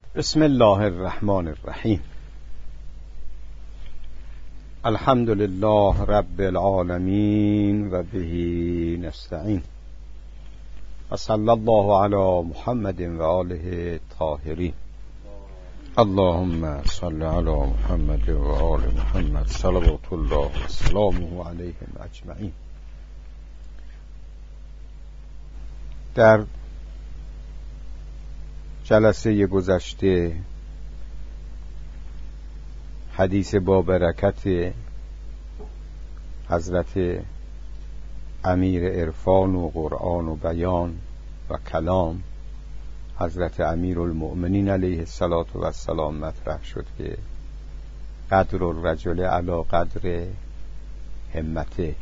بسم الله الرحمن الرحیم. الحمد لله رب العالمین و به نستعین و صلی الله علی محمد و آله الطاهرین. اللهم صل علی محمد و آل محمد صلوات الله و سلامه علیهم اجمعین. در جلسه گذشته حدیث با برکت حضرت امیر عرفان و قرآن و بیان و کلام حضرت امیرالمؤمنین علیه الصلاة و السلام مطرح شد که قدر الرجل علی قدر همته.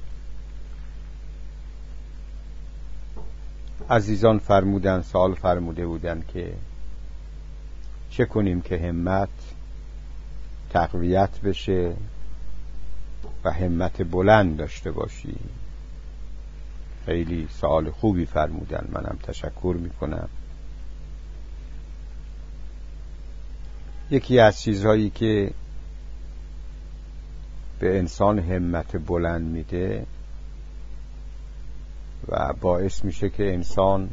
عزیزان فرمودن، سوال فرموده بودن که چه کنیم که همت تقویت بشه و همت بلند داشته باشیم. خیلی سوال خوبی فرمودن، منم تشکر میکنم. یکی از چیزهایی که به انسان همت بلند میده و باعث میشه که انسان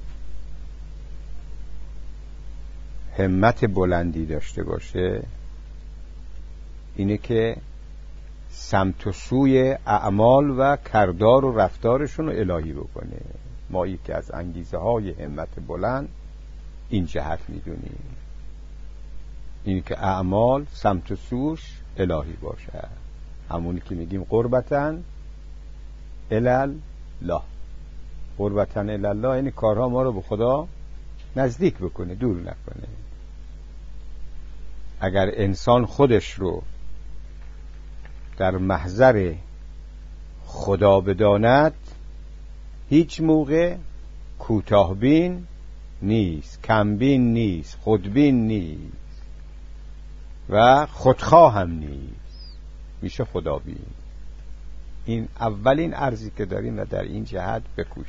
همت بلندی داشته باشه اینه که سمت و سوی اعمال و کردار و رفتارشون رو الهی بکنه. ما یکی از انگیزه های همت بلند این جهت میدونیم، اینه که اعمال سمت و سوش الهی باشه، همونی که میگیم قربتن الله. قربتن الله یعنی کارها ما رو به خدا نزدیک بکنه، دور نکنه. اگر انسان خودش رو در محضر خدا بداند هیچ موقع کوتاه‌بین نیست، کمبین نیست، خودبین نیست و خودخواه هم نیست، میشه خدابین. این اولین ارزی که داریم و در این جهت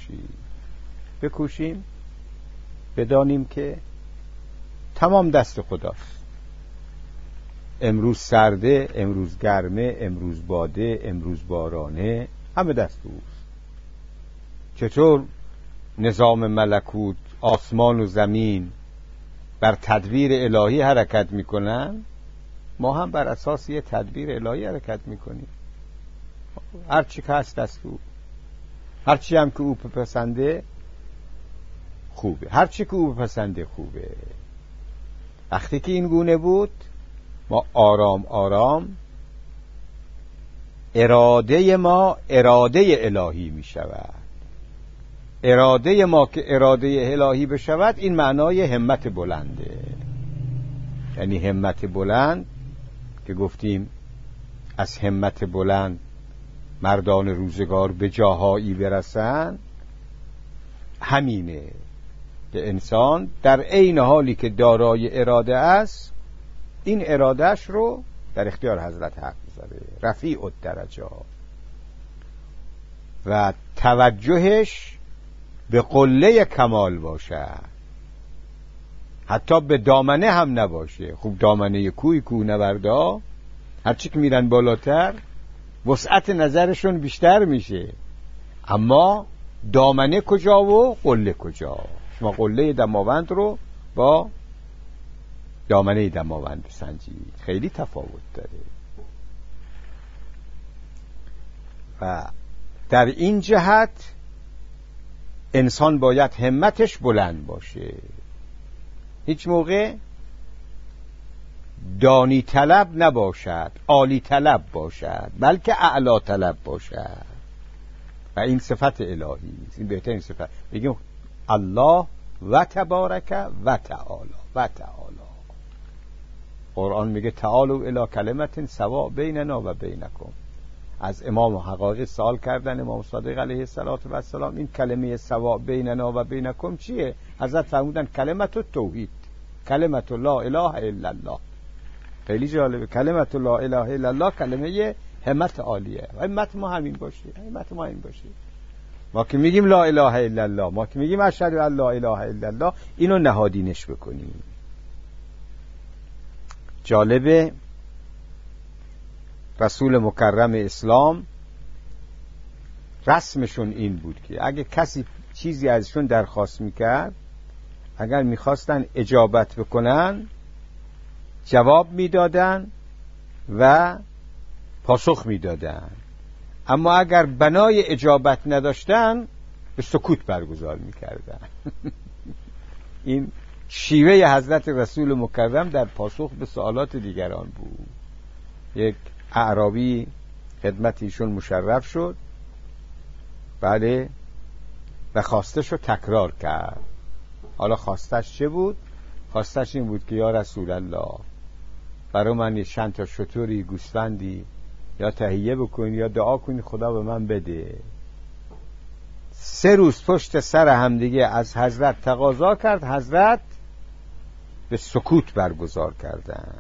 بکوشیم بدانیم که تمام دست خداست. امروز سرده، امروز گرمه، امروز باده، امروز بارانه، همه دست اوست. چطور نظام ملکوت آسمان و زمین بر تدبیر الهی حرکت میکنن، ما هم بر اساس یه تدبیر الهی حرکت میکنیم. هرچی که هست دست او، هرچی هم که او بپسنده خوبه، هرچی که او بپسنده خوبه. وقتی که این گونه بود ما آرام آرام اراده ما اراده الهی می شود. اراده ما که اراده الهی بشود این معنای همت بلنده. یعنی همت بلند که گفتیم از همت بلند مردان روزگار به جاهایی برسن، همینه که انسان در عین حالی که دارای اراده است این ارادهش رو در اختیار حضرت حق بذاره، رفیع الدرجات، و توجهش به قله کمال باشه، حتی به دامنه هم نباشه. خوب دامنه کوه نوردا هرچی که میرن بالاتر وسعت نظرشون بیشتر میشه، اما دامنه کجا و قله کجا؟ شما قله دماوند رو با دامنه دماوند بسنجید، خیلی تفاوت داره. و در این جهت انسان باید همتش بلند باشه، هیچ موقع دانی طلب نباشد، عالی طلب باشد، بلکه اعلا طلب باشد. و این صفت الهی است، این بهترین صفت. بگیم الله و تبارک و تعالی و تعالی. قرآن میگه تعالوا الی کلمت سواء بیننا و بینکم. از امام حقایق سوال کردن امام صادق علیه السلام، این کلمه سواء بیننا و بینکم چیه؟ حضرت فرمودن کلمت التوحید، کلمت لا اله الا الله. خیلی جالبه، کلمت لا اله الا الله کلمه همت عالیه. همت ما همین باشه، همت ما این باشه. ما که میگیم لا اله الا الله، ما که میگیم اشهد ان لا اله الا الله، اینو نهادینش بکنیم. جالبه رسول مکرم اسلام رسمشون این بود که اگه کسی چیزی ازشون درخواست میکرد، اگر میخواستن اجابت بکنن جواب میدادن و پاسخ میدادن، اما اگر بنای اجابت نداشتن به سکوت برگزار میکردن. این شیوه حضرت رسول مکرم در پاسخ به سوالات دیگران بود. یک اعرابی خدمت ایشون مشرف شد، بله، و خواستش رو تکرار کرد. حالا خواستش چه بود؟ خواستش این بود که یا رسول الله برای من یه چند تا شتری گوسفندی یا تهیه بکنی یا دعا کنی خدا به من بده. 3 روز پشت سر همدیگه از حضرت تقاضا کرد، حضرت به سکوت برگزار کردن.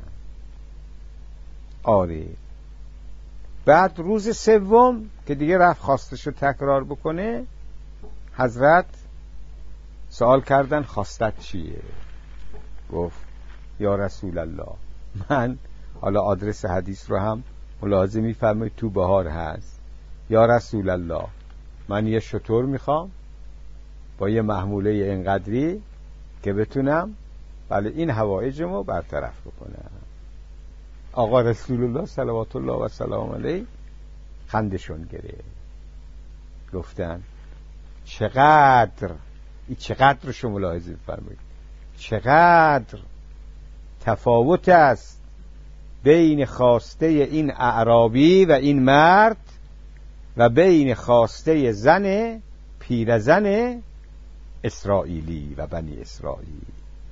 آره. بعد روز 3 که دیگه رفت خواستشو تکرار بکنه، حضرت سوال کردن خواستت چیه؟ گفت یا رسول الله من، حالا آدرس حدیث رو هم ملاحظه می‌فرمایید تو بهار هست، یا رسول الله من یه شتر میخوام با یه محموله اینقدری که بتونم بله این حوایجمو برطرف بکنم. آقا رسول الله صلوات الله و سلام علیه خندشون گرفت، گفتن چقدر رو شما ملاحظه فرمایید، چقدر تفاوت است بین خواسته این اعرابی و این مرد و بین خواسته زن پیرزن اسرائیلی و بنی اسرائیل.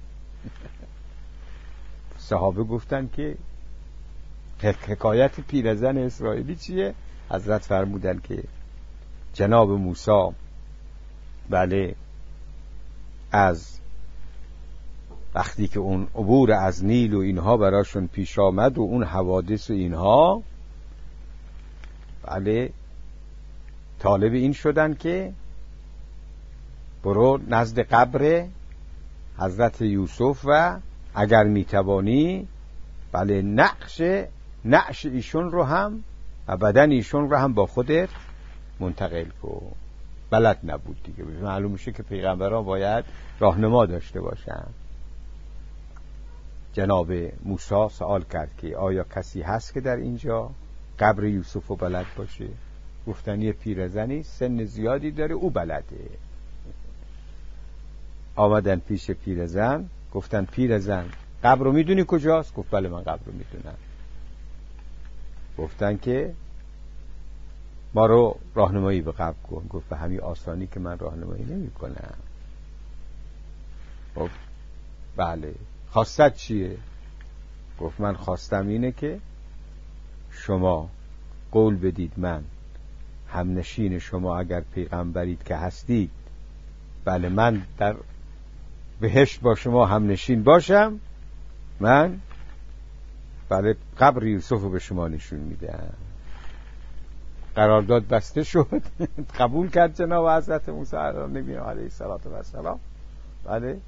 صحابه گفتن که حکایت پیرزن اسرائیلی چیه؟ حضرت فرمودن که جناب موسی بله از وقتی که اون عبور از نیل و اینها براشون پیش آمد و اون حوادث و اینها، بله طالب این شدن که برو نزد قبر حضرت یوسف و اگر میتوانی بله نعش ایشون رو هم و بدن ایشون رو هم با خودت منتقل کن. بلد نبود دیگه، معلوم میشه که پیغمبران باید راهنما داشته باشن. جناب موسی سوال کرد که آیا کسی هست که در اینجا قبر یوسف رو بلد باشه؟ گفتن یه پیرزنی سن زیادی داره او بلده. آمدن پیش پیرزن، گفتن پیرزن قبر رو میدونی کجاست؟ گفت بله من قبر رو میدونم. گفتن که ما رو راهنمایی به قبر کن. گفت به همین آسانی که من راهنمایی نمی کنم. گفت بله خواستت چیه؟ گفت من خواستم اینه که شما قول بدید من همنشین شما اگر پیغمبرید که هستید، بله من در بهشت با شما همنشین باشم، من بله قبر یوسف رو به شما نشون میدم. قرارداد بسته شد. قبول کرد جناب حضرت موسی علیه السلام. بله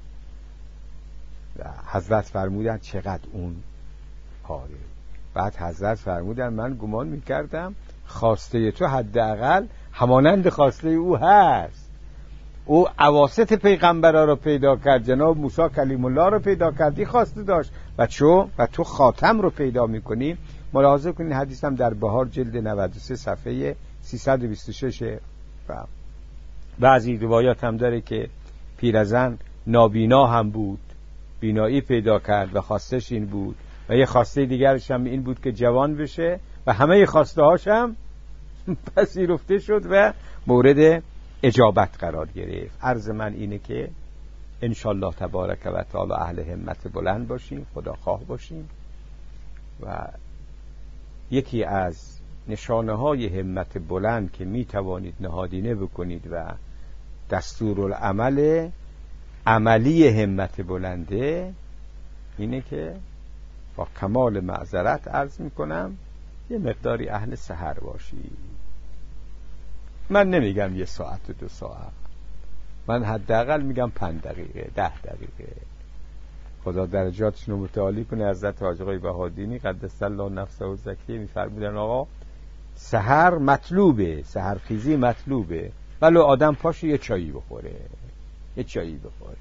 حضرت فرمودن چقدر اون آره. بعد حضرت فرمودن من گمان میکردم خواسته تو حداقل همانند خواسته او هست. او اواسط پیغمبرا رو پیدا کرد، جناب موسی کلیم الله رو پیدا کردی خواسته داشت و تو خاتم رو پیدا میکنی. ملاحظه کنین حدیث هم در بهار جلد 93 صفحه 326. بعضی روایات هم داره که پیرزن نابینا هم بود، بینایی پیدا کرد و خواستش این بود، و یه خواسته دیگرش هم این بود که جوان بشه و همه خواسته هاش هم پذیرفته شد و مورد اجابت قرار گرفت. عرض من اینه که انشالله تبارک و تعالی اهل همت بلند باشیم، خداخواه باشیم، و یکی از نشانه های همت بلند که می توانید نهادینه بکنید و دستورالعمل عملی همت بلنده اینه که با کمال معذرت عرض می کنم یه مقداری اهل سحر باشید. من نمیگم 1 ساعت و 2 ساعت، من حداقل میگم 5 دقیقه 10 دقیقه. خدا درجاتشون رو متعالی کنه. حضرت حاج آقای بهادینی قدس الله نفسه و زکیه می‌فرمودن آقا سحر مطلوبه، سحرخیزی مطلوبه، ولو آدم پاشه یه چایی بخوره، یه چایی بخوره.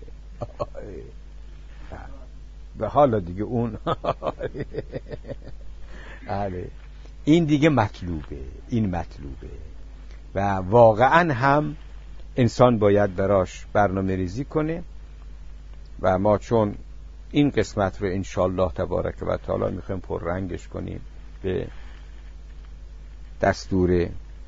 به حالا دیگه اون این دیگه مطلوبه، این مطلوبه و واقعا هم انسان باید براش برنامه ریزی کنه. و ما چون این قسمت رو انشالله تبارک و تعالی میخوایم پررنگش کنیم به دستور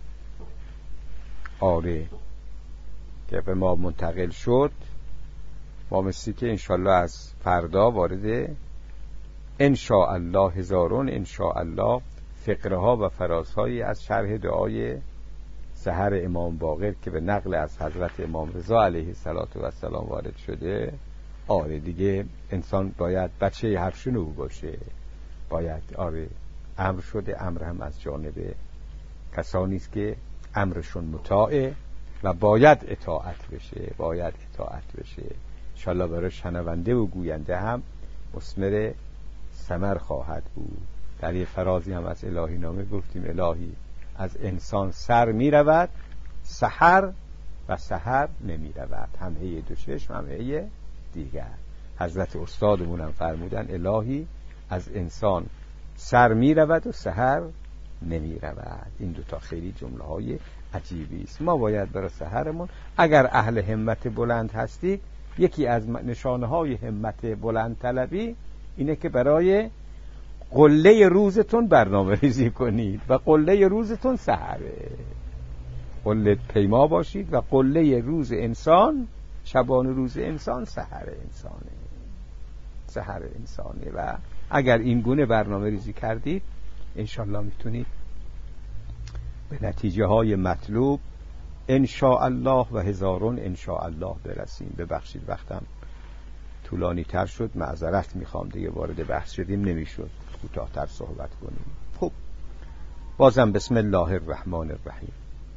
آره که به ما منتقل شد، ما مثلی که انشالله از فردا وارد انشاءالله هزارون انشاءالله فقره ها و فرازهایی از شرح دعای سحر امام باقر که به نقل از حضرت امام رضا علیه السلام وارد شده. آره دیگه انسان باید بچه حرفشنو باشه، باید آره امر شده، امر هم از جانب کسانی است که امرشون مطاعه و باید اطاعت بشه، باید اطاعت بشه. انشالله برای شنونده و گوینده هم مثمر ثمر خواهد بود. در یه فرازی هم از الهی نامه گفتیم الهی از انسان سر می رود سحر و سحر نمی رود، هم هی دو چشم هم هی دیگر. حضرت استادمون هم فرمودن الهی از انسان سر می رود و سحر نمی رود. این دوتا خیلی جمله های عجیبی است. ما باید برای سحرمون اگر اهل همت بلند هستی، یکی از نشانه های همت بلند طلبی اینه که برای قله روزتون برنامه ریزی کنید و قله روزتون سحره. قله پیما باشید و قله روز انسان، شبانه روز انسان سحر انسانه، سحر انسانه. و اگر این گونه برنامه ریزی کردید انشالله میتونید به نتیجه های مطلوب انشاءالله و هزارون انشاءالله برسیم. ببخشید وقتم طولانی تر شد، معذرت میخوام، دیگه وارد بحث شدیم نمیشد کوتاه‌تر صحبت کنیم. خب بازم بسم الله الرحمن الرحیم.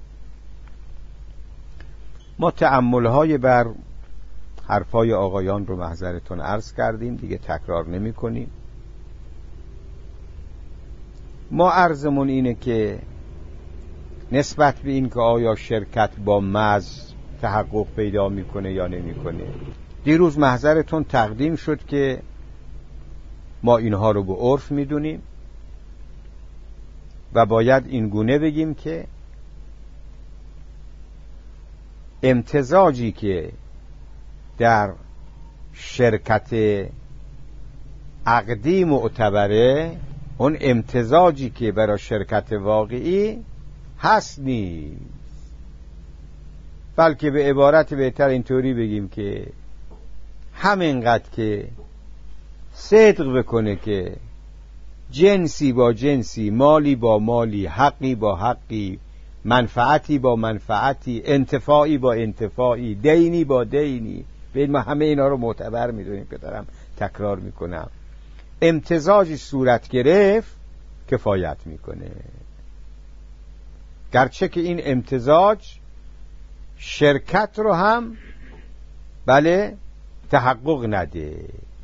ما تأمل‌های بر حرفای آقایان رو محضرتون عرض کردیم، دیگه تکرار نمی کنیم. ما عرضمون اینه که نسبت به این که آیا شرکت با مز تحقق پیدا میکنه یا نمیکنه، دیروز محضرتون تقدیم شد که ما اینها رو به عرف میدونیم و باید این گونه بگیم که امتزاجی که در شرکت عقدی معتبره، اون امتزاجی که برای شرکت واقعی هست نیست، بلکه به عبارت بهتر اینطوری بگیم که همینقدر که صدق بکنه که جنسی با جنسی، مالی با مالی، حقی با حقی، منفعتی با منفعتی، انتفاعی با انتفاعی، دینی با دینی، ببین ما همه اینا رو معتبر میدونیم که دارم تکرار میکنم، امتزاجی صورت گرفت کفایت میکنه. گرچه که این امتزاج شرکت رو هم بله تحقق نده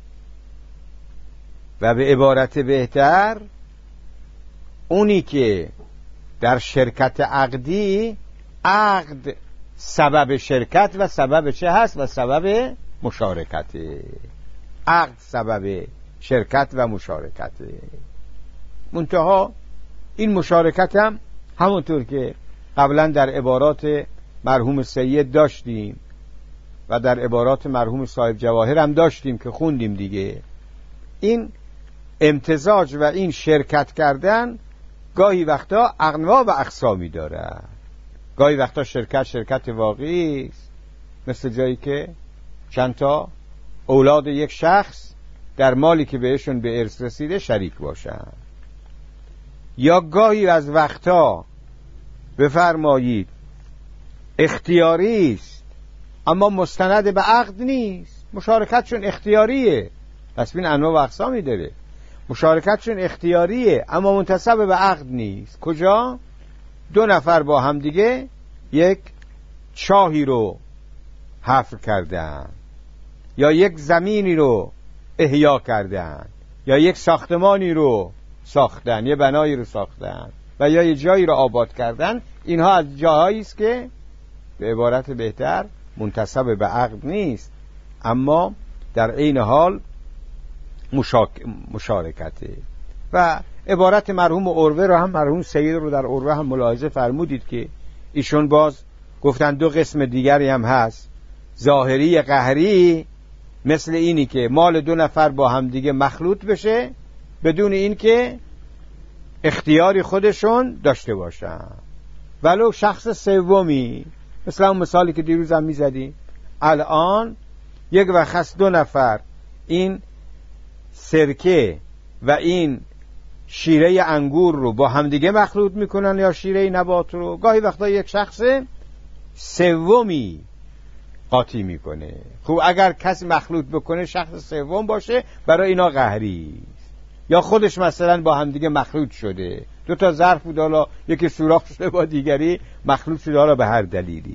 و به عبارت بهتر اونی که در شرکت عقدی، عقد سبب شرکت و سبب چه هست؟ و سبب مشارکته. عقد سبب شرکت و مشارکته. منتها این مشارکت هم همونطور که قبلا در عبارات مرحوم سید داشتیم و در عبارات مرحوم صاحب جواهر هم داشتیم که خوندیم دیگه، این امتزاج و این شرکت کردن گاهی وقتا انواع و اقسامی داره. گاهی وقتا شرکت واقعی است، مثل جایی که چند تا اولاد یک شخص در مالی که بهشون به ارث رسیده شریک باشن. یا گاهی از وقتا بفرمایید اختیاری است اما مستند به عقد نیست، مشارکتشون اختیاریه، پس این انواع و اقسامی داره. مشارکتشون اختیاریه اما منتسب به عقد نیست. کجا؟ دو نفر با هم دیگه یک چاهی رو حفر کردن یا یک زمینی رو احیا کردن یا یک ساختمانی رو ساختن، یه بنایی رو ساختن و یا یه جایی رو آباد کردن، اینها از جاهایی است که به عبارت بهتر منتسب به عقد نیست، اما در عین حال مشارکته. و عبارت مرحوم عروه رو هم، مرحوم سید رو در عروه هم ملاحظه فرمودید که ایشون باز گفتن دو قسم دیگری هم هست، ظاهری قهری، مثل اینی که مال دو نفر با هم دیگه مخلوط بشه بدون این که اختیاری خودشون داشته باشن، ولو شخص سومی، مثل اون مثالی که دیروز هم میزدیم. الان یک وقت هست دو نفر این سرکه و این شیره انگور رو با همدیگه مخلوط میکنن یا شیره نبات رو، گاهی وقتا یک شخص سومی قاطی میکنه. خب اگر کسی مخلوط بکنه شخص سوم باشه، برای اینا قهری است. یا خودش مثلا با همدیگه مخلوط شده، دو تا ظرف بود، حالا یکی سوراخ شده با دیگری مخلوط شده، حالا به هر دلیلی،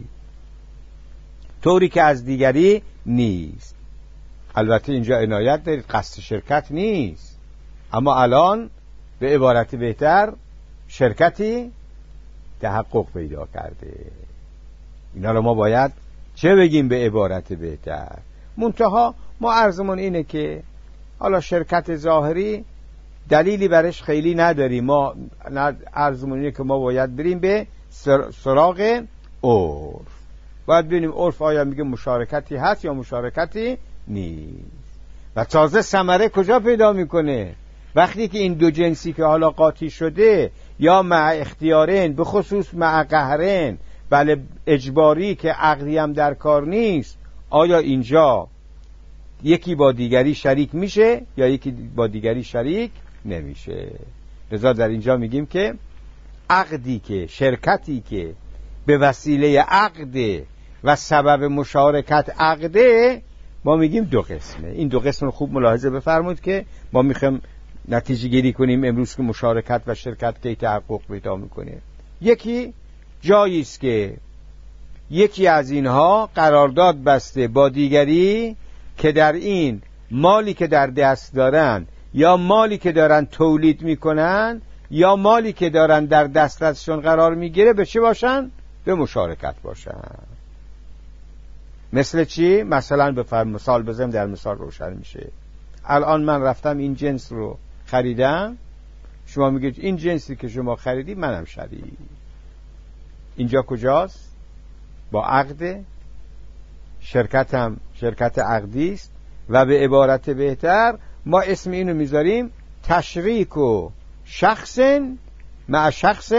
طوری که از دیگری نیست. البته اینجا عنایت دارید، قصد شرکت نیست، اما الان به عبارت بهتر شرکتی تحقق پیدا کرده. اینا رو ما باید چه بگیم به عبارت بهتر؟ منتها ما عرضمون اینه که حالا شرکت ظاهری دلیلی برش خیلی نداریم، ما عرضمون اینه که ما باید بریم به سراغ عرف، باید ببینیم عرف آیا میگه مشارکتی هست یا مشارکتی نیست. و تازه ثمره کجا پیدا میکنه؟ وقتی که این دو جنسی که حالا قاطی شده یا مع اختیارین، به خصوص مع قهرین، بله اجباری که عقدی هم در کار نیست، آیا اینجا یکی با دیگری شریک میشه یا یکی با دیگری شریک نمیشه؟ لذا در اینجا میگیم که عقدی که، شرکتی که به وسیله عقد و سبب مشارکت عقده، ما میگیم دو قسمه. این دو قسم رو خوب ملاحظه بفرمایید که ما میخوایم نتیجه گیری کنیم امروز که مشارکت و شرکت کی تحقق پیدا میکنه. یکی جایی است که یکی از اینها قرارداد بسته با دیگری که در این مالی که در دست دارن یا مالی که دارن تولید میکنن یا مالی که دارن در دسترسشون قرار میگیره به چه باشن؟ به مشارکت باشن. مثل چی؟ مثلا به مثال بزنیم، در مثال روشن میشه. الان من رفتم این جنس رو خریدم، شما میگید این جنسی که شما خریدی منم شریک. اینجا کجاست؟ با عقد، شرکتم شرکت عقدی است و به عبارت بهتر ما اسم اینو میذاریم تشریک و شخص مع شخص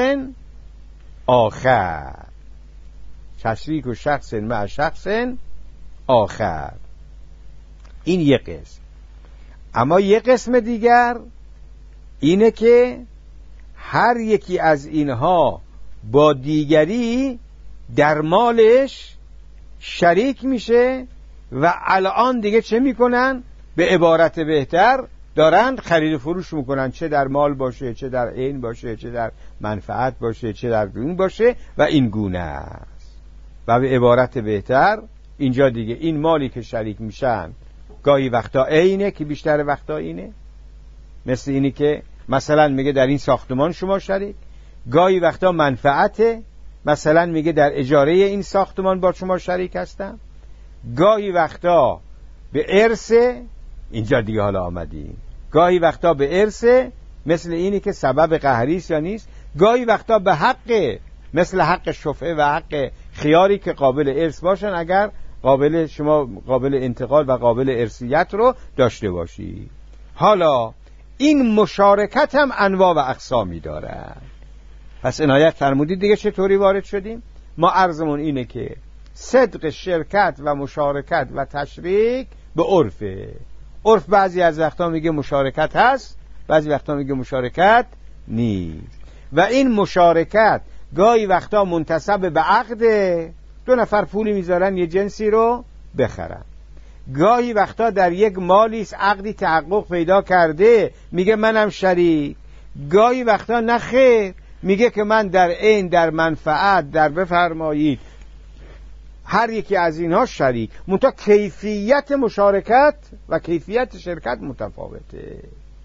آخر. تشریک و شخص مع شخص آخر، این یک قسم. اما یک قسم دیگر اینه که هر یکی از اینها با دیگری در مالش شریک میشه و الان دیگه چه میکنن؟ به عبارت بهتر دارن خرید و فروش میکنن، چه در مال باشه، چه در عین باشه، چه در منفعت باشه، چه در دون باشه و این گونه است. و به عبارت بهتر اینجا دیگه این مالی که شریک میشن گاهی وقتا عینه که بیشتر وقتا اینه، مثل اینی که مثلا میگه در این ساختمان شما شریک، گاهی وقتا منفعته، مثلا میگه در اجاره این ساختمان با شما شریک هستم، گاهی وقتا به ارث، اینجا دیگه حالا آمدیم، گاهی وقتا به ارث مثل اینی که سبب قهریست یا نیست، گاهی وقتا به حق، مثل حق شفعه و حق خیاری که قابل ارث باشن اگر قابل شما قابل انتقال و قابل ارثیت رو داشته باشی. حالا این مشارکت هم انواع و اقسامی داره. پس عنایت فرمودید دیگه چطوری وارد شدیم؟ ما عرضمون اینه که صدق شرکت و مشارکت و تشریک به عرفه. عرف بعضی از وقتا میگه مشارکت هست، بعضی وقتا میگه مشارکت نیست. و این مشارکت گاهی وقتا منتسب به عقده، دو نفر پولی میذارن یه جنسی رو بخرن، گاهی وقتا در یک مالیست عقدی تحقق پیدا کرده میگه منم شریک، گاهی وقتا نه خیر، میگه که من در عین، در منفعت، در بفرمایید هر یکی از اینها شریک، منتها کیفیت مشارکت و کیفیت شرکت متفاوته.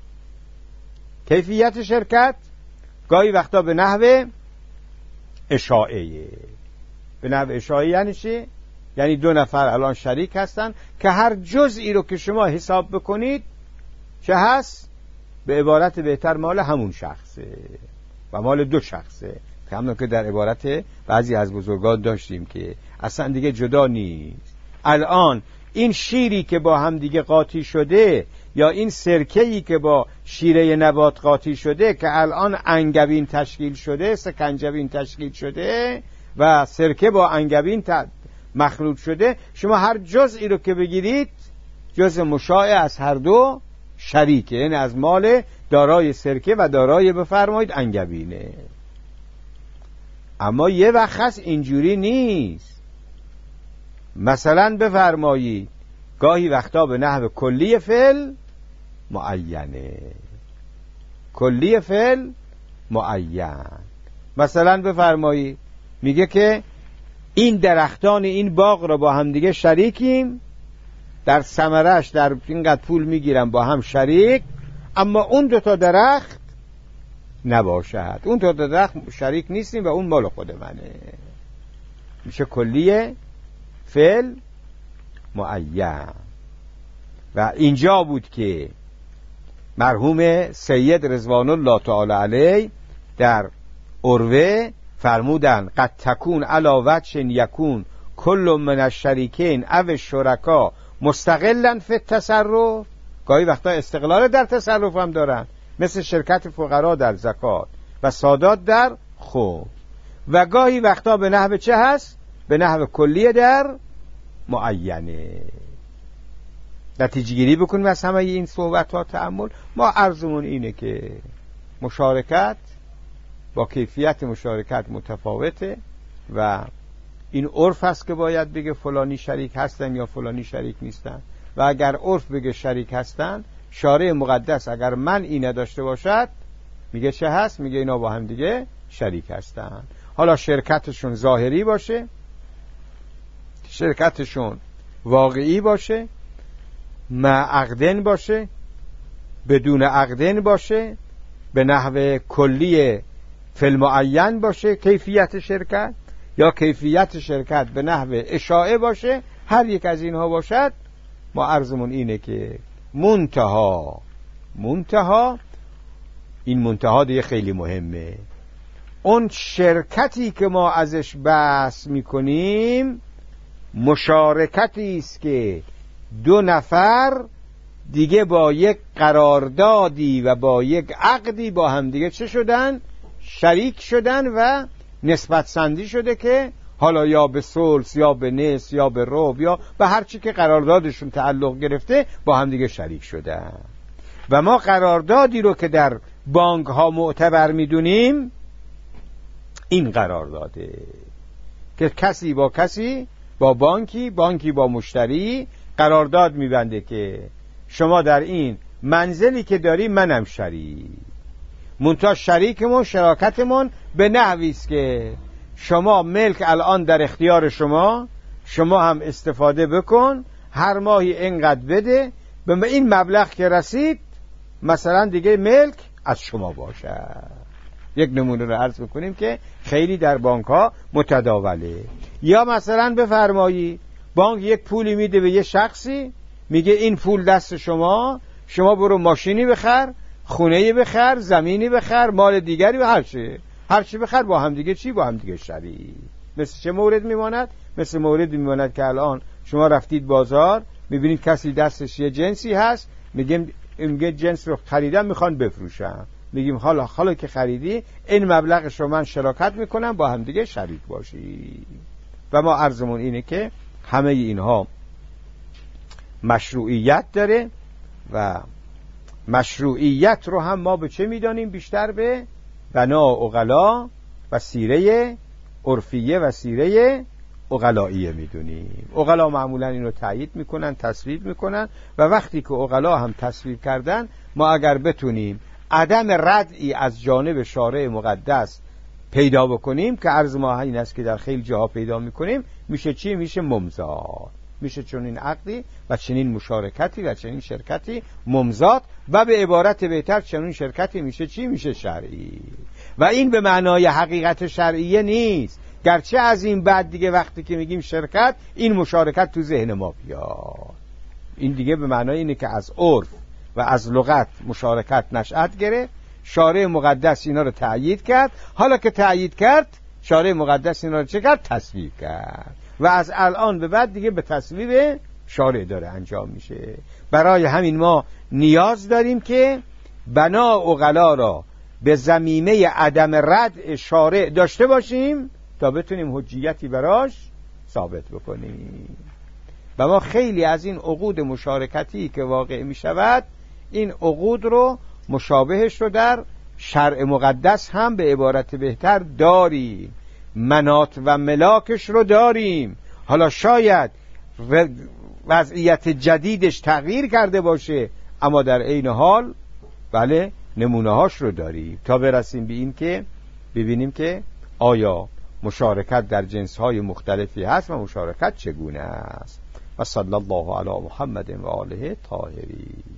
کیفیت شرکت گاهی وقتا به نحو اشاعه. به نحو اشاعه یعنی چی؟ یعنی دو نفر الان شریک هستن که هر جزئی رو که شما حساب بکنید چه هست؟ به عبارت بهتر مال همون شخصه و مال دو شخصه، که همون که در عبارت بعضی از بزرگان داشتیم که اصلا دیگه جدا نیست. الان این شیری که با هم دیگه قاطی شده یا این سرکه‌ای که با شیره نبات قاطی شده که الان انگبین تشکیل شده، سکنجبین تشکیل شده و سرکه با انگبین مخلوط شده، شما هر جزئی رو که بگیرید جزء مشاع از هر دو شریکه، یعنی از مال دارای سرکه و دارای بفرمایید انگبینه. اما یه وقت هست اینجوری نیست. مثلا بفرمایید گاهی وقتا به نحو کلی فعل معینه، کلی فعل معین. مثلا بفرمایید میگه که این درختان این باغ رو با هم دیگه شریکیم، در ثمرش در اینقدر پول میگیرم با هم شریک، اما اون دوتا درخت نباشد، اون دوتا درخت شریک نیستیم و اون مال خود منه. میشه کلیه فعل معین. و اینجا بود که مرحوم سید رضوان الله تعالی علیه در عروه فرمودن قد تکون علی وجه یکون کل من الشریکین او الشرکا مستقلا فی التصرف. گاهی وقتا استقلال در تصرف هم دارن، مثل شرکت فقرا در زکات و سادات در خمس. و گاهی وقتا به نحو چه هست؟ به نحو کلیه در معینه. نتیجه گیری بکنیم از همه این صحبت ها تأمل. ما عرضمون اینه که مشارکت با کیفیت مشارکت متفاوته و این عرف هست که باید بگه فلانی شریک هستن یا فلانی شریک نیستن، و اگر عرف بگه شریک هستن، شارع مقدس اگر منعی نداشته باشد میگه چه هست؟ میگه اینا با هم دیگه شریک هستن. حالا شرکتشون ظاهری باشه، شرکتشون واقعی باشه، مع عقدن باشه، بدون عقدن باشه، به نحو کلی فی المعین باشه کیفیت شرکت، یا کیفیت شرکت به نحو اشاعه باشه، هر یک از اینها باشد، ما عرضمون اینه که منتها این منتها دیگه خیلی مهمه، اون شرکتی که ما ازش بحث میکنیم مشارکتی است که دو نفر دیگه با یک قراردادی و با یک عقدی با هم دیگه چه شدن؟ شریک شدن و نسبت سنجی شده که حالا یا به ثلث یا به نصف یا به ربع یا به هر چی که قراردادشون تعلق گرفته با هم دیگه شریک شدن. و ما قراردادی رو که در بانک ها معتبر میدونیم این قرارداده که کسی با کسی، با بانکی با مشتری قرارداد میبنده که شما در این منزلی که داری منم شریک، منتها شریکمون شراکتمون به نحوی است که شما ملک الان در اختیار شما هم استفاده بکن، هر ماهی اینقدر بده، به این مبلغ که رسید مثلا دیگه ملک از شما باشه. یک نمونه رو عرض بکنیم که خیلی در بانک ها متداوله. یا مثلا بفرمایی بانک یک پولی میده به یه شخصی، میگه این پول دست شما برو ماشینی بخر، خونه‌ای بخر، زمینی بخر، مال دیگری و هر چی بخر، با هم دیگه چی؟ با هم دیگه شریک. مثل چه مورد میماند؟ مثل موردی میماند که الان شما رفتید بازار، میبینید کسی دستش یه جنسی هست، میگه جنس رو خریدم میخوان بفروشم، میگیم حالا که خریدی این مبلغش رو من شراکت میکنم، با هم دیگه شریک باشی. و ما عرضمون اینه که همه اینها مشروعیت داره و مشروعیت رو هم ما به چه میدانیم؟ بیشتر به بنا عقلا و سیره عرفیه و سیره عقلائیه میدونیم. عقلا معمولا اینو تایید میکنن، تصویب میکنن، و وقتی که عقلا هم تصویب کردن، ما اگر بتونیم عدم ردعی از جانب شارع مقدس پیدا بکنیم که عرض ما این است که در خیلی جاها پیدا میکنیم، میشه چی؟ میشه ممزاد. میشه چنین عقدی و چنین مشارکتی و چنین شرکتی ممزاد، و به عبارت بهتر چنین شرکتی میشه چی؟ میشه شرعی. و این به معنای حقیقت شرعیه نیست، گرچه از این بعد دیگه وقتی که میگیم شرکت، این مشارکت تو ذهن ما بیاد. این دیگه به معنای اینه که از عرف و از لغت مشارکت نشأت گرفت، شارع مقدس اینا رو تأیید کرد، حالا که تأیید کرد شارع مقدس اینا رو چه کرد؟ تصویب کرد، و از الان به بعد دیگه به تصویب شارع داره انجام میشه. برای همین ما نیاز داریم که بنا عقلا را به ضمیمه عدم رد شارع داشته باشیم تا بتونیم حجیتی براش ثابت بکنیم. و ما خیلی از این عقود مشارکتی که واقع می شود، این عقود رو مشابهش رو در شرع مقدس هم به عبارت بهتر داریم، منات و ملاکش رو داریم. حالا شاید وضعیت جدیدش تغییر کرده باشه، اما در عین حال بله نمونه هاش رو داریم، تا برسیم به این که ببینیم که آیا مشارکت در جنس های مختلفی هست و مشارکت چگونه است. و صلی الله علی محمد و آله طاهرین.